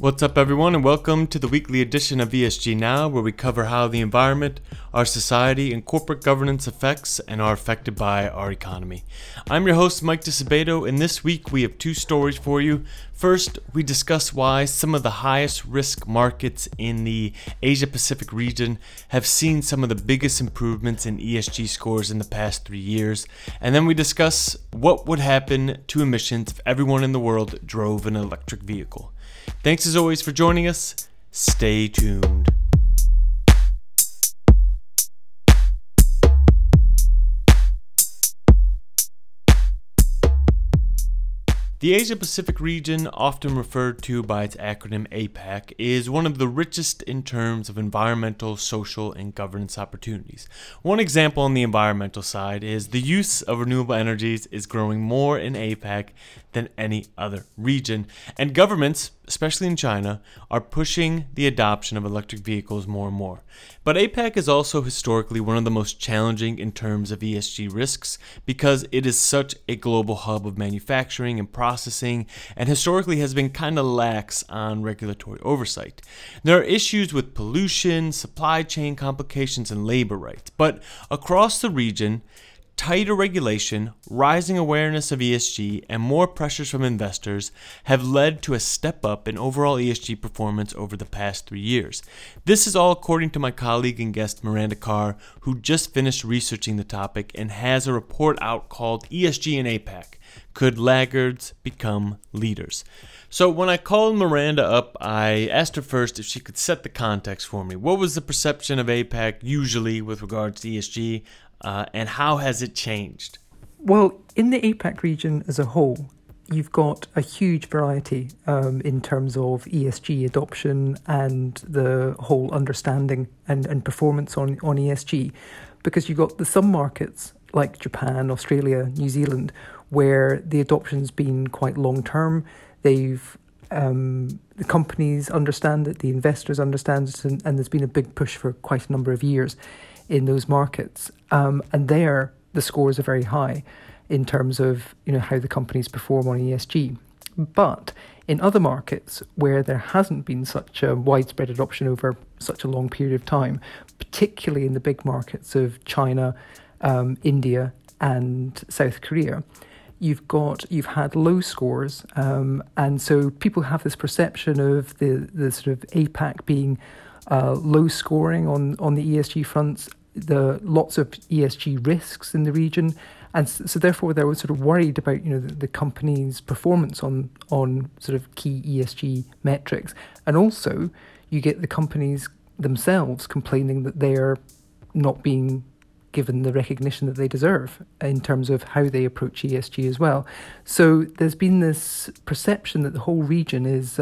What's up, everyone, and welcome to the weekly edition of ESG Now, where we cover how the environment, our society, and corporate governance affects and are affected by our economy. I'm your host, Mike DiSabato, and this week we have two stories for you. First, we discuss why some of the highest risk markets in the Asia-Pacific region have seen some of the biggest improvements in ESG scores in the past 3 years. And then we discuss what would happen to emissions if everyone in the world drove an electric vehicle. Thanks as always for joining us. Stay tuned. The Asia-Pacific region, often referred to by its acronym APAC, is one of the richest in terms of environmental, social, and governance opportunities. One example on the environmental side is the use of renewable energies is growing more in APAC than any other region, and governments, especially in China, are pushing the adoption of electric vehicles more and more. But APAC is also historically one of the most challenging in terms of ESG risks because it is such a global hub of manufacturing and processing, and historically has been kind of lax on regulatory oversight. There are issues with pollution, supply chain complications, and labor rights, but across the region, tighter regulation, rising awareness of ESG, and more pressures from investors have led to a step up in overall ESG performance over the past 3 years. This is all according to my colleague and guest Miranda Carr, who just finished researching the topic and has a report out called ESG in APAC. Could laggards become leaders? So when I called Miranda up, I asked her first if she could set the context for me. What was the perception of APAC usually with regards to ESG? And how has it changed? Well, in the APAC region as a whole, you've got a huge variety in terms of ESG adoption and the whole understanding and performance on ESG, because you've got some markets like Japan, Australia, New Zealand, where the adoption's been quite long-term. The companies understand it, the investors understand it, and there's been a big push for quite a number of years in those markets, and there the scores are very high in terms of how the companies perform on ESG. But in other markets where there hasn't been such a widespread adoption over such a long period of time, particularly in the big markets of China, India, and South Korea, you've had low scores, and so people have this perception of the sort of APAC being low scoring on the ESG fronts, the lots of ESG risks in the region, and so therefore they were sort of worried about the company's performance on sort of key ESG metrics, and also you get the companies themselves complaining that they are not being given the recognition that they deserve in terms of how they approach ESG as well. So there's been this perception that the whole region is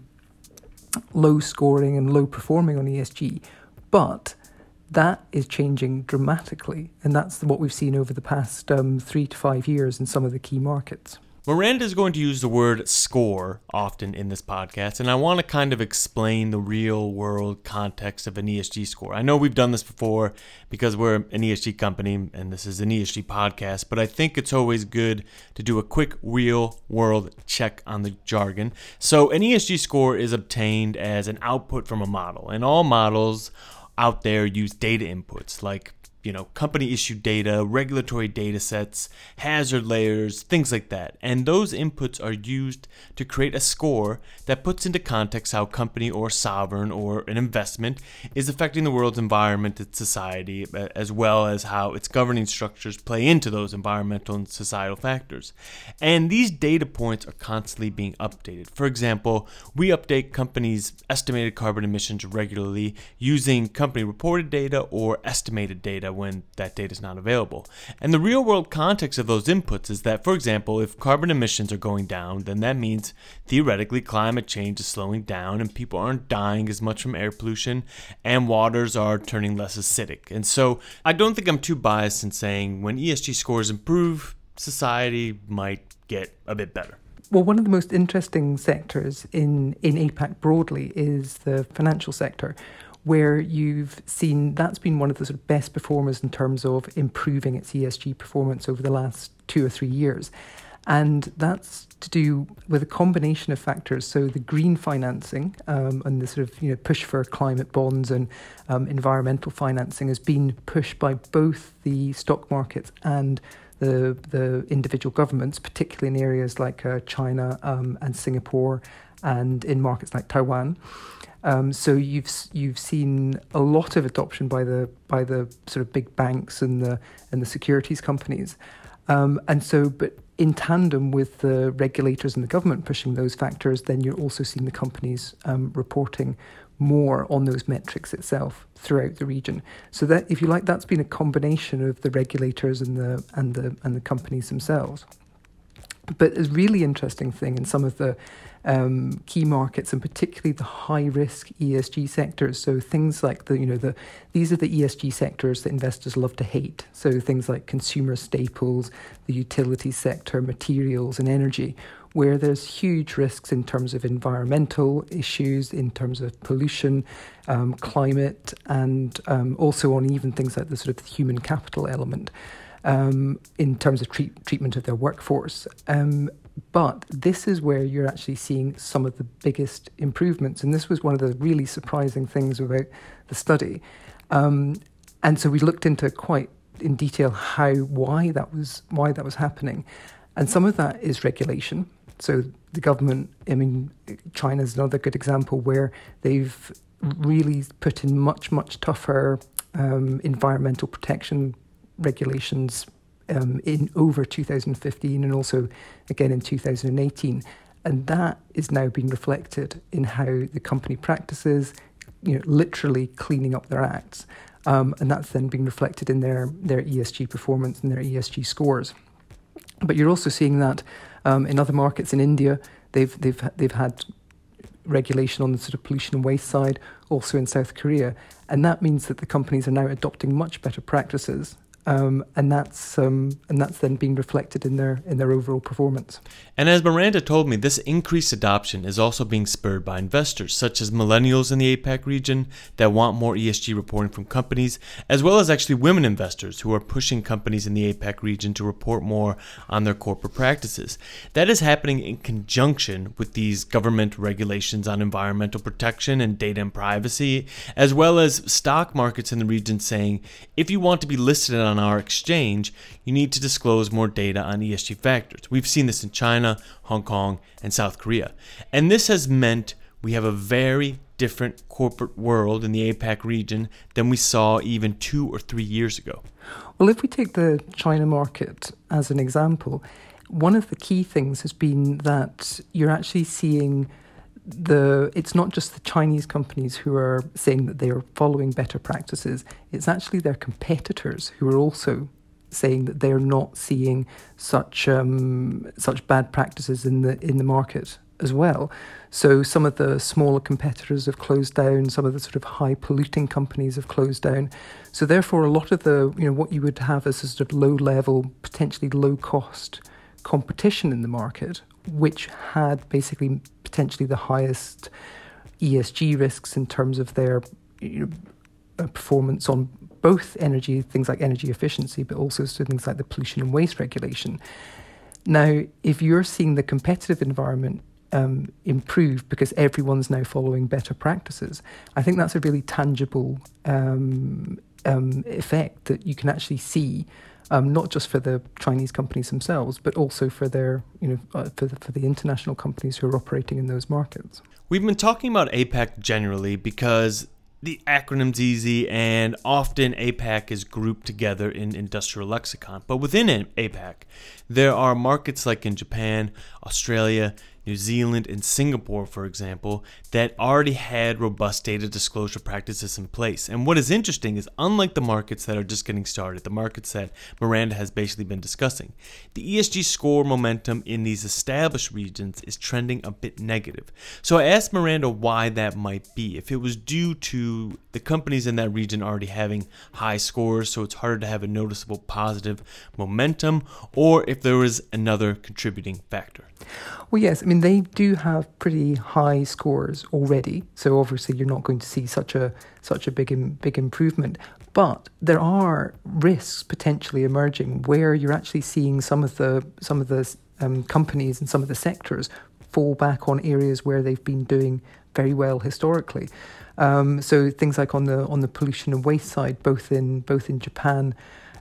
low scoring and low performing on ESG, but that is changing dramatically, and that's what we've seen over the past 3 to 5 years in some of the key markets. Miranda is going to use the word score often in this podcast, and I want to kind of explain the real world context of an ESG score. I know we've done this before because we're an ESG company and this is an ESG podcast, but I think it's always good to do a quick real world check on the jargon. So an ESG score is obtained as an output from a model, and all models out there use data inputs like company issued data, regulatory data sets, hazard layers, things like that. And those inputs are used to create a score that puts into context how a company or sovereign or an investment is affecting the world's environment and society, as well as how its governing structures play into those environmental and societal factors. And these data points are constantly being updated. For example, we update companies' estimated carbon emissions regularly using company reported data or estimated data when that data is not available. And the real world context of those inputs is that, for example, if carbon emissions are going down, then that means theoretically climate change is slowing down and people aren't dying as much from air pollution and waters are turning less acidic. And so I don't think I'm too biased in saying when ESG scores improve, society might get a bit better. Well, one of the most interesting sectors in APAC broadly is the financial sector, where you've seen that's been one of the sort of best performers in terms of improving its ESG performance over the last 2 or 3 years. And that's to do with a combination of factors. So the green financing and the sort of push for climate bonds and environmental financing has been pushed by both the stock markets and the individual governments, particularly in areas like China and Singapore, and in markets like Taiwan. So you've seen a lot of adoption by the sort of big banks and the securities companies, but in tandem with the regulators and the government pushing those factors, then you're also seeing the companies reporting more on those metrics itself throughout the region. So that, if you like, that's been a combination of the regulators and the companies themselves. But a really interesting thing in some of the key markets, and particularly the high-risk ESG sectors. So things like these are the ESG sectors that investors love to hate. So things like consumer staples, the utility sector, materials and energy, where there's huge risks in terms of environmental issues, in terms of pollution, climate, and also on even things like the sort of human capital element in terms of treatment of their workforce. But this is where you're actually seeing some of the biggest improvements. And this was one of the really surprising things about the study. And so we looked into quite in detail why that was happening. And some of that is regulation. So the government, China's another good example where they've really put in much, much tougher environmental protection regulations in over 2015 and also again in 2018, and that is now being reflected in how the company practices, literally cleaning up their acts, and that's then being reflected in their ESG performance and their ESG scores. But you're also seeing that in other markets. In India, they've had regulation on the sort of pollution and waste side, also in South Korea, and that means that the companies are now adopting much better practices. And that's then being reflected in their overall performance. And as Miranda told me, this increased adoption is also being spurred by investors, such as millennials in the APAC region that want more ESG reporting from companies, as well as actually women investors who are pushing companies in the APAC region to report more on their corporate practices. That is happening in conjunction with these government regulations on environmental protection and data and privacy, as well as stock markets in the region saying, if you want to be listed on our exchange, you need to disclose more data on ESG factors. We've seen this in China, Hong Kong, and South Korea. And this has meant we have a very different corporate world in the APAC region than we saw even 2 or 3 years ago. Well, if we take the China market as an example, one of the key things has been that you're actually seeing it's not just the Chinese companies who are saying that they are following better practices, it's actually their competitors who are also saying that they are not seeing such bad practices in the market as well. So some of the smaller competitors have closed down, some of the sort of high polluting companies have closed down. So therefore a lot of the what you would have as a sort of low level, potentially low cost competition in the market, which had basically potentially the highest ESG risks in terms of their performance on both energy, things like energy efficiency, but also things like the pollution and waste regulation. Now, if you're seeing the competitive environment improve because everyone's now following better practices, I think that's a really tangible effect that you can actually see. Not just for the Chinese companies themselves, but also for their, for the international companies who are operating in those markets. We've been talking about APAC generally because the acronym's easy and often APAC is grouped together in industrial lexicon. But within APAC, there are markets like in Japan, Australia, New Zealand, and Singapore, for example, that already had robust data disclosure practices in place. And what is interesting is, unlike the markets that are just getting started, the markets that Miranda has basically been discussing, the ESG score momentum in these established regions is trending a bit negative. So I asked Miranda why that might be, if it was due to the companies in that region already having high scores, so it's harder to have a noticeable positive momentum, or if there was another contributing factor. Well, yes, they do have pretty high scores already, so obviously you're not going to see such a big improvement. But there are risks potentially emerging where you're actually seeing some of the companies and some of the sectors fall back on areas where they've been doing very well historically. So things like on the pollution and waste side, both in Japan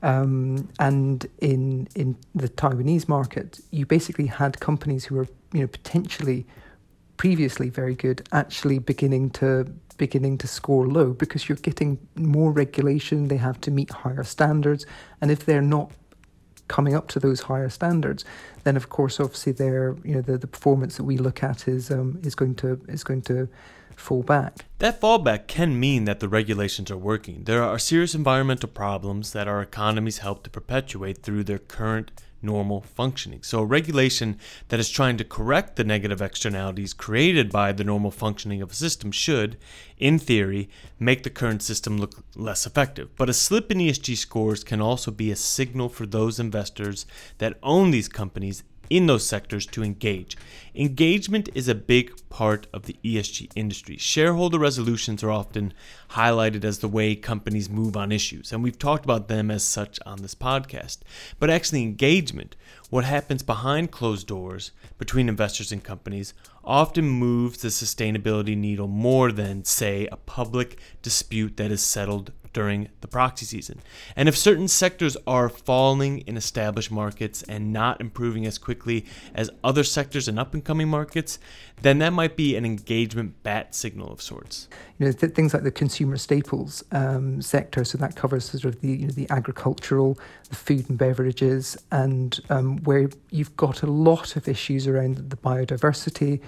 and in the Taiwanese market, you basically had companies who were potentially previously very good actually beginning to score low, because you're getting more regulation. They have to meet higher standards, and if they're not coming up to those higher standards, then of course, obviously, the performance that we look at is going to fall back. That fallback can mean that the regulations are working. There are serious environmental problems that our economies help to perpetuate through their current normal functioning. So a regulation that is trying to correct the negative externalities created by the normal functioning of a system should, in theory, make the current system look less effective. But a slip in ESG scores can also be a signal for those investors that own these companies in those sectors to engage. Engagement is a big part of the ESG industry. Shareholder resolutions are often highlighted as the way companies move on issues, and we've talked about them as such on this podcast. But actually, engagement, what happens behind closed doors between investors and companies, often moves the sustainability needle more than, say, a public dispute that is settled during the proxy season. And if certain sectors are falling in established markets and not improving as quickly as other sectors in up-and-coming markets, then that might be an engagement bat signal of sorts. Things like the consumer staples sector, so that covers sort of the agricultural, the food and beverages, and where you've got a lot of issues around the biodiversity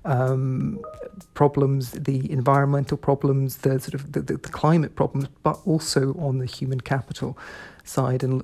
problems, the environmental problems, the sort of the climate problems, but also on the human capital side and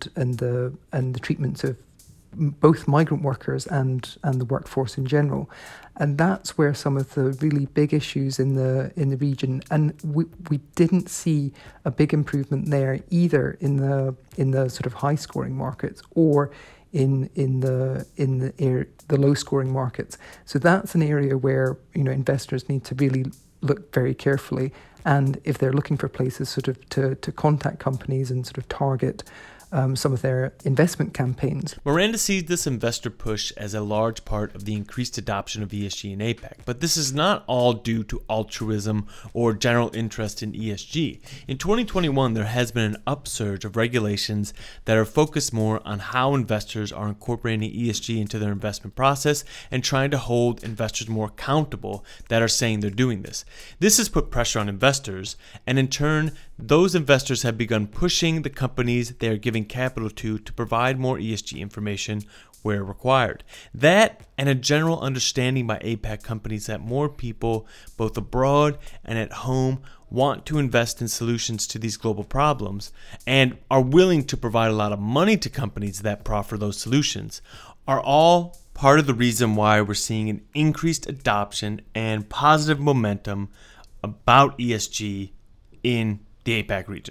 the treatments of both migrant workers and the workforce in general. And that's where some of the really big issues in the region, and we didn't see a big improvement there either in the sort of high scoring markets or in the low scoring markets. So that's an area where investors need to really look very carefully, and if they're looking for places sort of to contact companies and sort of target some of their investment campaigns. Miranda sees this investor push as a large part of the increased adoption of ESG in APAC, but this is not all due to altruism or general interest in ESG. In 2021, there has been an upsurge of regulations that are focused more on how investors are incorporating ESG into their investment process and trying to hold investors more accountable that are saying they're doing this. This has put pressure on investors, and in turn, those investors have begun pushing the companies they are giving capital to provide more ESG information where required. That and a general understanding by APAC companies that more people, both abroad and at home, want to invest in solutions to these global problems and are willing to provide a lot of money to companies that proffer those solutions, are all part of the reason why we're seeing an increased adoption and positive momentum about ESG in the APAC region.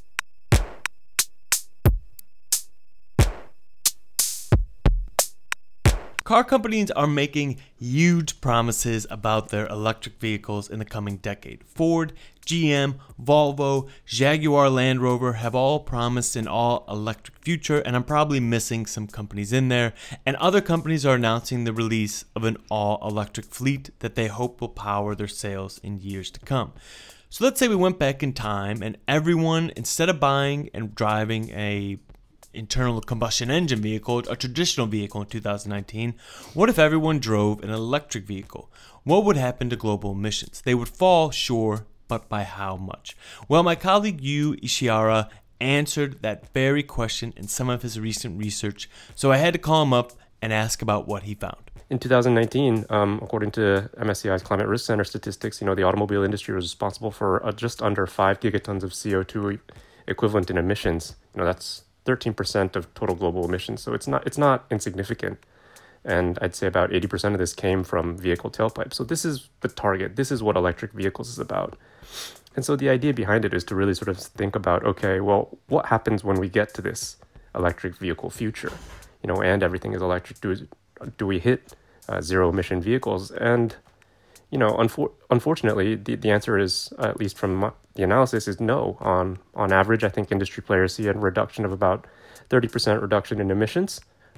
Car companies are making huge promises about their electric vehicles in the coming decade. Ford, GM, Volvo, Jaguar Land Rover have all promised an all-electric future, and I'm probably missing some companies in there. And other companies are announcing the release of an all-electric fleet that they hope will power their sales in years to come. So let's say we went back in time and everyone, instead of buying and driving a internal combustion engine vehicle, a traditional vehicle in 2019, what if everyone drove an electric vehicle? What would happen to global emissions? They would fall, sure, but by how much? Well, my colleague Yu Ishihara answered that very question in some of his recent research, so I had to call him up and ask about what he found. In 2019, according to MSCI's Climate Risk Center statistics, the automobile industry was responsible for just under 5 gigatons of CO2 equivalent in emissions. That's 13% of total global emissions, so it's not insignificant. And I'd say about 80% of this came from vehicle tailpipes. So this is the target. This is what electric vehicles is about. And so the idea behind it is to really sort of think about, okay, well, what happens when we get to this electric vehicle future? And everything is electric. Do we hit zero emission vehicles? And unfortunately, the answer is, at least from the analysis, is no. On average, I think industry players see a reduction of about 30% reduction in emissions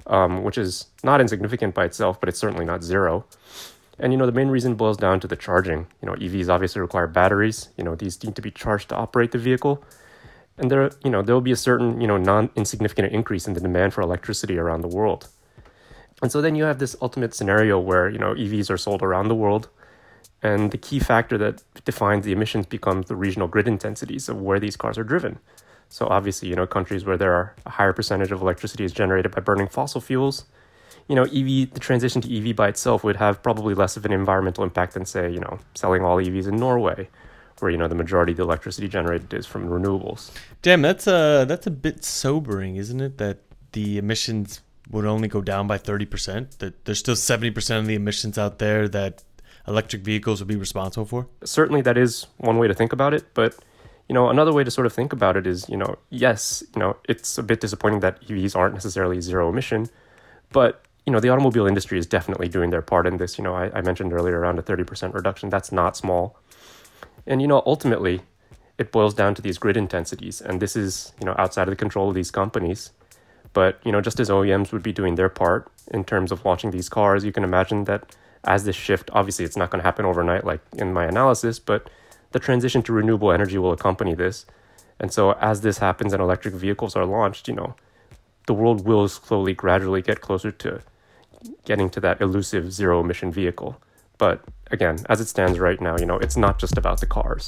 which is not insignificant by itself, but it's certainly not zero. And, the main reason boils down to the charging. EVs obviously require batteries. These need to be charged to operate the vehicle. And there will be a certain, non-insignificant increase in the demand for electricity around the world. And so then you have this ultimate scenario where, EVs are sold around the world. And the key factor that defines the emissions becomes the regional grid intensities of where these cars are driven. So obviously, countries where there are a higher percentage of electricity is generated by burning fossil fuels, the transition to EV by itself would have probably less of an environmental impact than, say, selling all EVs in Norway, where, the majority of the electricity generated is from renewables. Damn, that's a bit sobering, isn't it? That the emissions would only go down by 30%, that there's still 70% of the emissions out there that electric vehicles would be responsible for? Certainly that is one way to think about it, but another way to sort of think about it is, yes, it's a bit disappointing that EVs aren't necessarily zero emission, but the automobile industry is definitely doing their part in this. I mentioned earlier around a 30% reduction. That's not small. And, ultimately, it boils down to these grid intensities, and this is, outside of the control of these companies. But, just as OEMs would be doing their part in terms of launching these cars, you can imagine that as this shift, obviously it's not going to happen overnight like in my analysis, but the transition to renewable energy will accompany this. And so as this happens and electric vehicles are launched, the world will slowly, gradually get closer to getting to that elusive zero emission vehicle. But again, as it stands right now, it's not just about the cars.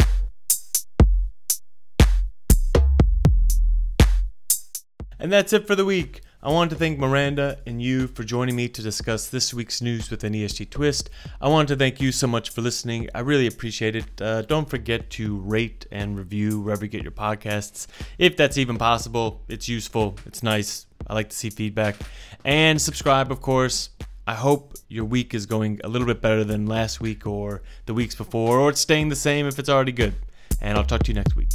And that's it for the week. I want to thank Miranda and you for joining me to discuss this week's news with an ESG twist. I want to thank you so much for listening. I really appreciate it. Don't forget to rate and review wherever you get your podcasts. If that's even possible, it's useful. It's nice. I like to see feedback. And subscribe, of course. I hope your week is going a little bit better than last week or the weeks before, or it's staying the same if it's already good. And I'll talk to you next week.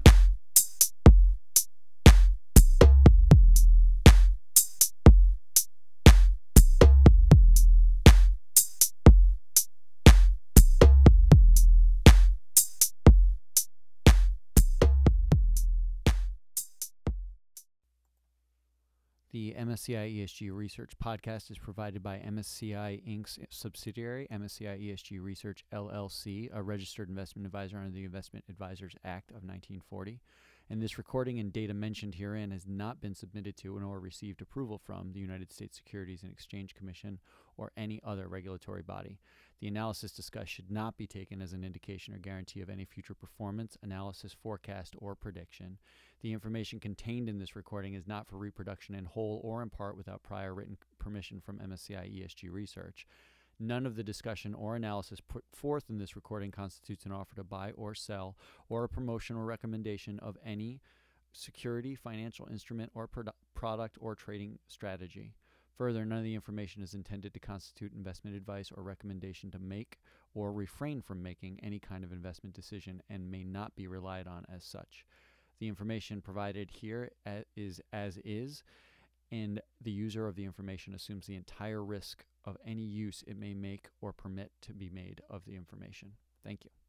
The MSCI ESG Research podcast is provided by MSCI Inc.'s subsidiary, MSCI ESG Research LLC, a registered investment advisor under the Investment Advisors Act of 1940. And this recording and data mentioned herein has not been submitted to nor received approval from the United States Securities and Exchange Commission or any other regulatory body. The analysis discussed should not be taken as an indication or guarantee of any future performance, analysis, forecast, or prediction. The information contained in this recording is not for reproduction in whole or in part without prior written permission from MSCI ESG Research. None of the discussion or analysis put forth in this recording constitutes an offer to buy or sell or a promotion or recommendation of any security, financial instrument, or product or trading strategy. Further, none of the information is intended to constitute investment advice or recommendation to make or refrain from making any kind of investment decision and may not be relied on as such. The information provided here is as is, and the user of the information assumes the entire risk of any use it may make or permit to be made of the information. Thank you.